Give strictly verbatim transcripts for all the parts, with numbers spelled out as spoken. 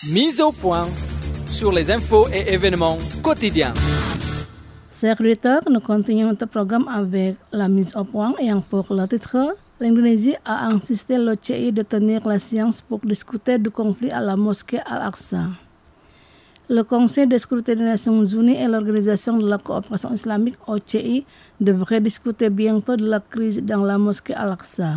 Mise au point sur les infos et événements quotidiens. Chers auditeurs, nous continuons notre programme avec la mise au point et pour le titre, l'Indonésie a insisté l'O C I de tenir la séance pour discuter du conflit à la mosquée Al-Aqsa. Le Conseil de sécurité des Nations Unies et l'Organisation de la coopération islamique O C I devraient discuter bientôt de la crise dans la mosquée Al-Aqsa.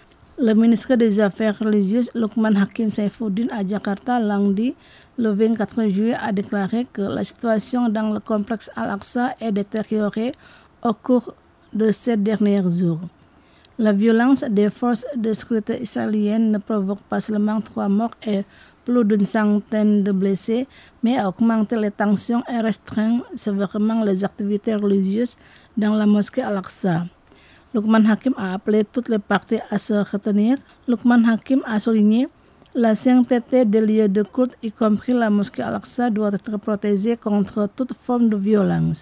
Le ministre des Affaires religieuses Luqman Hakim Saifuddin à Jakarta lundi, le vingt-quatre juillet, a déclaré que la situation dans le complexe Al-Aqsa est détériorée au cours de ces derniers jours. La violence des forces de sécurité israéliennes ne provoque pas seulement trois morts et plus d'une centaine de blessés, mais a augmenté les tensions et restreint sévèrement les activités religieuses dans la mosquée Al-Aqsa. Luqman Hakim a appelé toutes les parties à se retenir. Luqman Hakim a souligné la sainteté des lieux de culte, y compris la mosquée Al-Aqsa, doit être protégée contre toute forme de violence.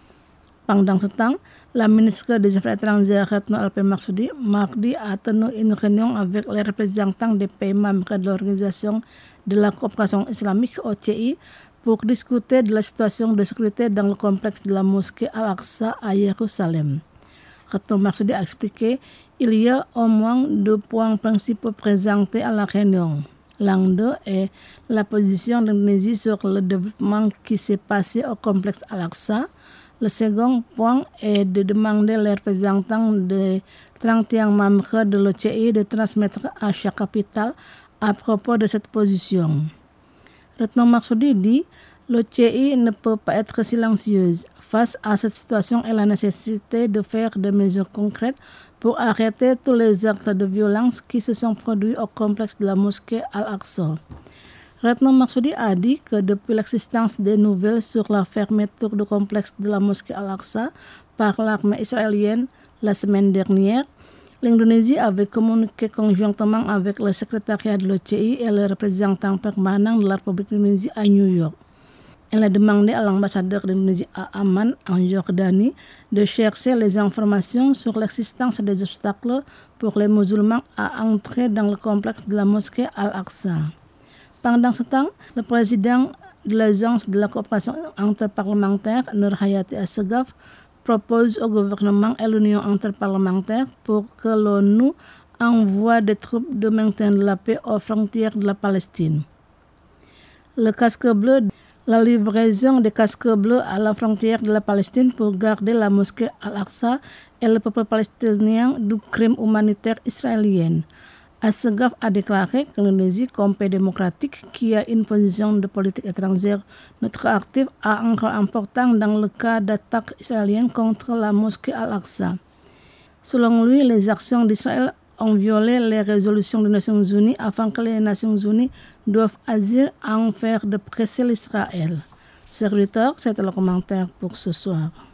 Pendant ce temps, la ministre des Affaires étrangères Retno Alpe Marsudi mardi a tenu une réunion avec les représentants des pays membres de l'Organisation de la coopération islamique O C I pour discuter de la situation de sécurité dans le complexe de la mosquée Al-Aqsa à Jérusalem. Retno Marsudi a expliqué qu'il y a au moins deux points principaux présentés à la réunion. L'un d'eux est la position de l'Indonésie sur le développement qui s'est passé au complexe Al-Aqsa. Le second point est de demander les représentants des trente et un membres de l'O C I de transmettre à chaque capitale à propos de cette position. Retno Marsudi dit l'O C I ne peut pas être silencieuse face à cette situation et la nécessité de faire des mesures concrètes pour arrêter tous les actes de violence qui se sont produits au complexe de la mosquée Al-Aqsa. Retno Marsudi a dit que depuis l'existence des nouvelles sur la fermeture du complexe de la mosquée Al-Aqsa par l'armée israélienne la semaine dernière, l'Indonésie avait communiqué conjointement avec le secrétariat de l'O C I et le représentant permanent de la République d'Indonésie à New York. Elle a demandé à l'ambassadeur d'Indonésie à Amman, en Jordanie, de chercher les informations sur l'existence des obstacles pour les musulmans à entrer dans le complexe de la mosquée Al-Aqsa. Pendant ce temps, le président de l'Agence de la coopération interparlementaire, Nur Hayati Assegaf, propose au gouvernement et l'Union interparlementaire pour que l'ONU envoie des troupes de maintien de la paix aux frontières de la Palestine. Le casque bleu, la livraison des casques bleus à la frontière de la Palestine pour garder la mosquée Al-Aqsa et le peuple palestinien du crime humanitaire israélien. Assegaf a déclaré que l'Indonésie, comme pays démocratique qui a une position de politique étrangère neutre active, a un rôle important dans le cas d'attaques israéliennes contre la mosquée Al-Aqsa. Selon lui, les actions d'Israël ont violé les résolutions des Nations Unies afin que les Nations Unies doivent agir en faire de presser l'Israël. Chers auditeurs, c'était le commentaire pour ce soir.